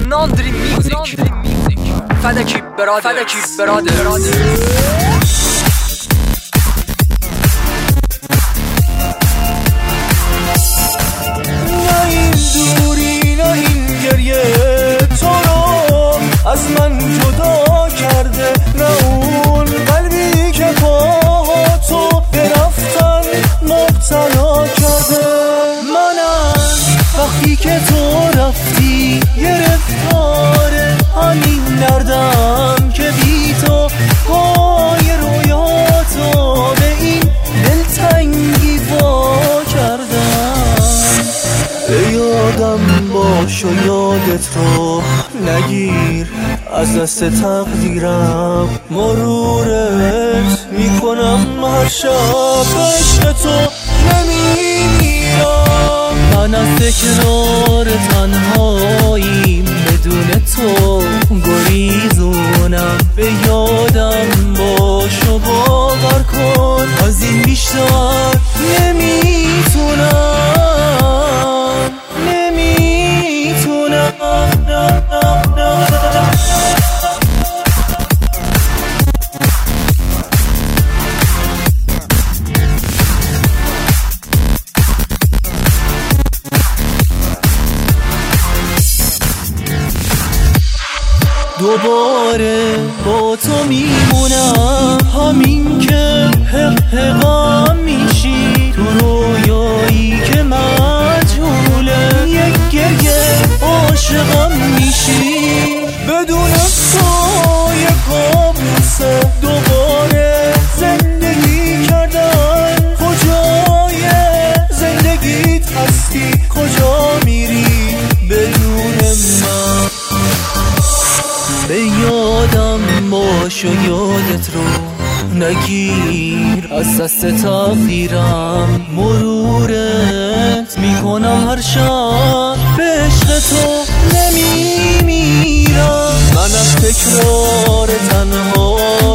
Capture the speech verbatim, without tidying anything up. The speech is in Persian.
ناندری میوزیک فدکی برادر فدکی برادر نه این دوری نه این گریه تو رو از من جدا کرده، نه اون قلبی که پاها تو برفتن مبتلا کرده. منم وقتی که تو رفتی گرفتار همین دردم که بی تو پای رویاتو به این دلتنگی وا کردم. به یادم باش و یادت رو نگیر، از دست تقدیرم مرورت میکنم هر شب، عشق تو نمیمیرم. من از تکرار تنهاییم بدون تو گریزونم. به یادم باش و باور کن از این بیشتر نمیتونم نمیتونم دوباره با تو میمونم، همین که حق حقا میشی تو رویایی که مجهوله، یک گریه عاشقم میشی. بدون تو یک کابوسه دوباره زندگی کردن. کجای زندگیت هستی، کجا میری بدون من؟ به یادم باش و یادت رو نگیر، از دست تقدیرم مرورت میکنم هر شب، به عشق تو نمیمیرم. من از تکرار تنها